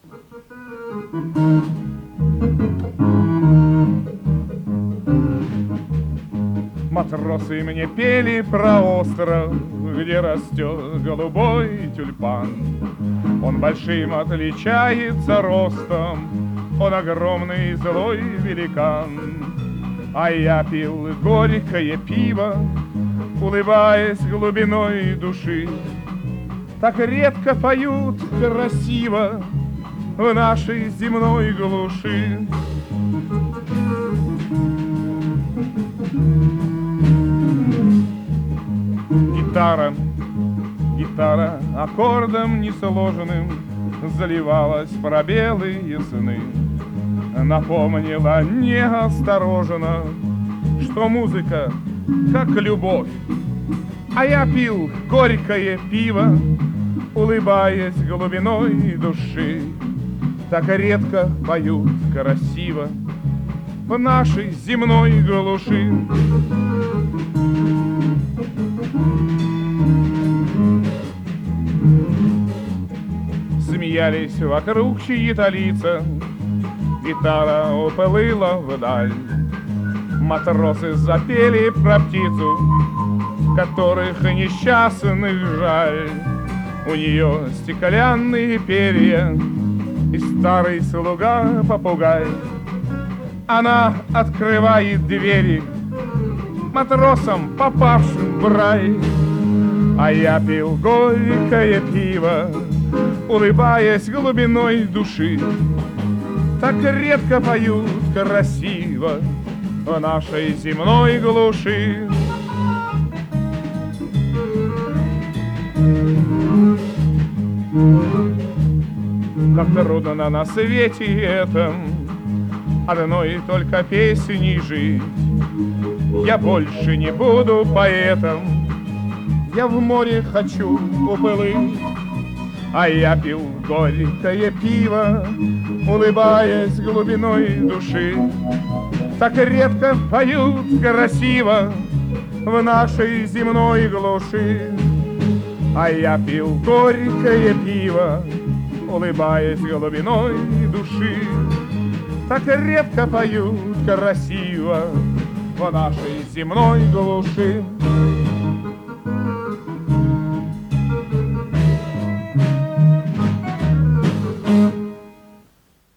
Матросы мне пели про остров, где растет голубой тюльпан. Он большим отличается ростом, он огромный злой великан. А я пил горькое пиво, улыбаясь глубиной души. Так редко поют красиво в нашей земной глуши. Гитара аккордом несложным заливалась в пробелы сны. Напомнила неосторожно, что музыка как любовь. А я пил горькое пиво, улыбаясь глубиной души. Так редко поют красиво в нашей земной глуши. Смеялись вокруг чьи-то лица, гитара уплыла вдаль. Матросы запели про птицу, которых несчастных жаль. У нее стеклянные перья и старый слуга-попугай. Она открывает двери матросам, попавшим в рай. А я пил горькое пиво, улыбаясь глубиной души. Так редко поют красиво в нашей земной глуши. Как трудно на свете этом одной только песней жить. Я больше не буду поэтом, я в море хочу уплыть. А я пил горькое пиво, улыбаясь глубиной души. Так редко поют красиво в нашей земной глуши. А я пил горькое пиво, улыбаясь глубиной души. Так редко поют красиво в нашей земной глуши.